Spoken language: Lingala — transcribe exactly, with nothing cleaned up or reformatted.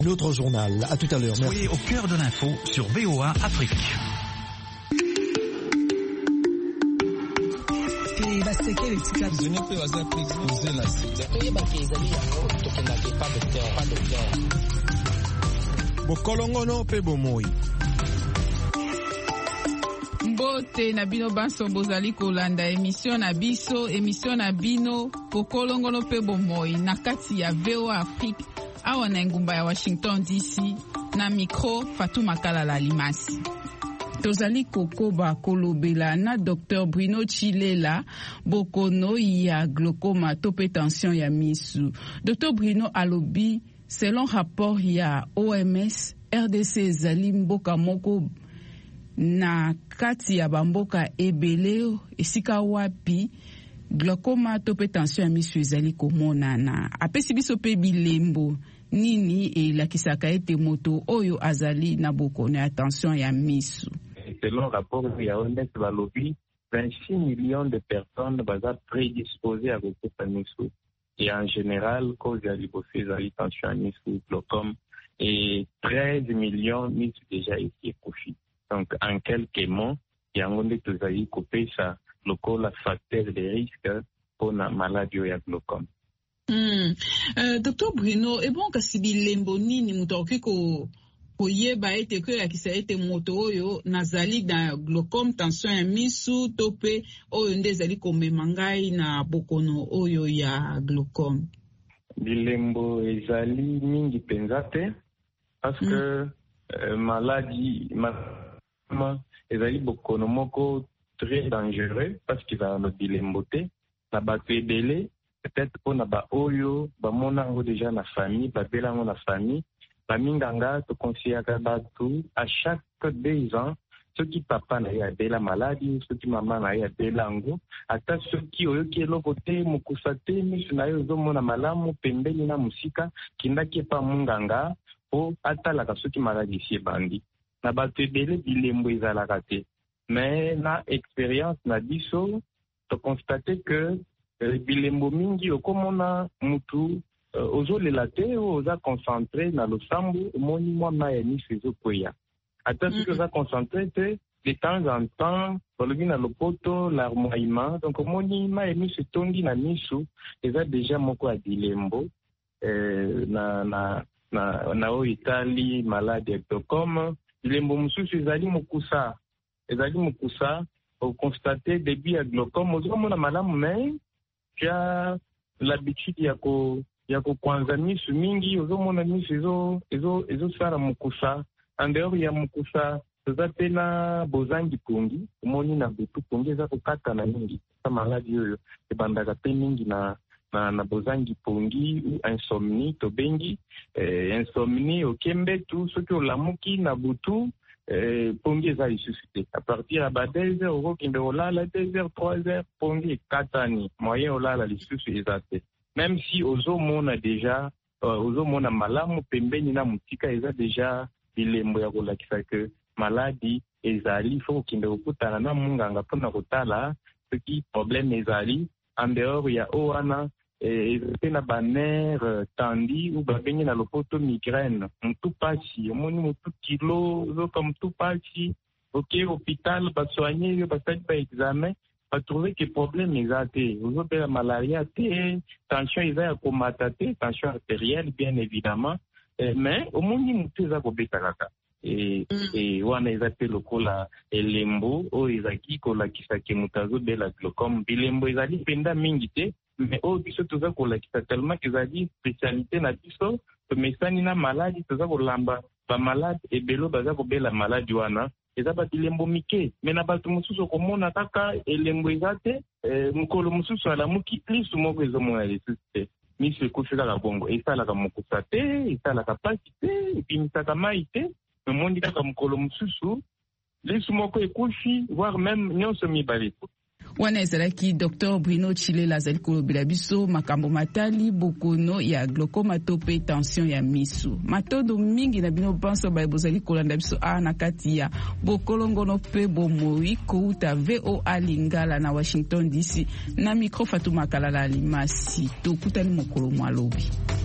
Notre journal, à tout à l'heure. Soyez au cœur de l'info sur V O A Afrique. Bokolongono pe bomoi. Mbote na bino banso bozali kolanda émission na biso émission na bino bokolongono pe bomoi na kati ya V O A Afrique awa na ngumba ya Washington D C na micro Fatou Makalala Limasi. Tozali kokoba kolobela na docteur Bruno Chilela bokono ya glaucoma to pe tension ya misu. docteur Bruno alobi selon rapport ya O M S R D C ezali mboka moko na kati ya bamboka ebele esika wapi glaucoma to pe tension ya misu ezali komonana. Apesi biso pe bilembo nini elakisaka ete moto oyo azali na bokono ya tension ya misu. Selon rapport ya O M S balobi vingt-six millions de personnes baza prédisposées à kokufa misu. Et en général, cause ya liboso ezali tension ya misu, glaucome, et treize millions misu déjà ekufi. Donc, en quelques mots, yango nde tozali kopesa lokola facteur de risque pour la maladie ya glaucome. Mm. Uh, docteur Bruno, ebon kasi bilembo nini mutu akoki ko koyeba ete koyebakisa ete moto oyo nazali na glaucome tension ya misu to pe oyo nde ezali komema ngai na bokono oyo ya glaucome? Bilembo ezali mingi penza te parce que mm. euh, maladie ma, ezali bokono moko très dangereux parce qu'il va le bilembo te na bato ebele peut-être pona ba oyo bamona ngo déjà na famille babela ngo na famille baminganga to conseillaka bato à chaque deux ans soki papa na ye abela maladie soki mama na ye abela ngo ata soki oyoki eloko te mokusa te misu na ye ozomona malamu pembeni na mosika kindaki epa munganga po atalaka soki maladie esi ebandi. Na bato ebele bilembo ezalaka te mais na expérience na biso to constate que uh, bilembo mingi okomona mutu uh, ozolela te oza concentré na losambo omoni mwa mai ya misu ezokweya ata soki oza concentré te de temps en temps balobi na lopoto larmoiement donc omoni mai ya misu etondi na misu eza déjà moko ya bilembo eh, na, na, na, na oyo etali maladi ya glaucome. Bilembo mosusu ezali mokusa ezali mokusa okonstate début ya glaucome ozomona malamu mais tu as l'habitude ya ko ya kokwanza misu mingi ozomona misu ezo ezo ezosala mokusa en dehors ya mokusa toza pe na bozangi pongi omoni na butu pongi eza kokatana mingi sa maladi oyo ebandaka pe mingi na na, na bozangi pongi ou insomnie tobengi eh, insomnie okembetu soki olamuki na butu eh, pongi eza lisusu te à partir ya ba deux heures okokende olala deux heures trois heures pongi ekatani moyen olala lisusu eza te même si ozomona déjà uh, ozomona malamu pembeni na motika eza déjà bilembo ya kolakisa ke maladi ezali fo kokende kokutana na munganga mpona kotala soki problème ezali en dehors ya o wana ezate na baner tandi ou babengi na lopoto migraine mutu pasi omoni mutu kilo ozoka mutu pasi oke hôpital basoigne yo basali ba examen batrouve ke problème eza te ozobela malaria te tension eza ya komata te tension artérielle bien évidemment eh, mais omoni mutu eza kobeta kaka e, e wana eza te lokola elembo oyo ezaki kolakisa ke mutu azobela glaucome. Bilembo ezali penda mingi te mais oyo biso toza kolakisa tellement ezali spécialité na biso tomesani na maladi toza kolamba bamalade ebelo baza kobela maladi wana eza batilembo mike me na bato mosusu komona kaka elembo eza te eh, mokolo mosusu alamuki lisu moko ezomona lisusu te misu ekufi kaka bongo esalaka mokusa te esalaka pasi te epimisaka mai te omoni kaka mokolo mosusu lisu moko ekufi voire même nyonso mibale ekufi. Wana ezalaki docteur Bruno Chilela azali kolobela biso makambo matali bokono ya glaucoma to pe tension ya misu. Matondo mingi na bino banso ba bozali kolanda biso a na kati ya bokolongono pe bomoi kouta V O A Lingala na Washington D C na micro Fatou Makalala Limasi to kutani mokolo mwalobi.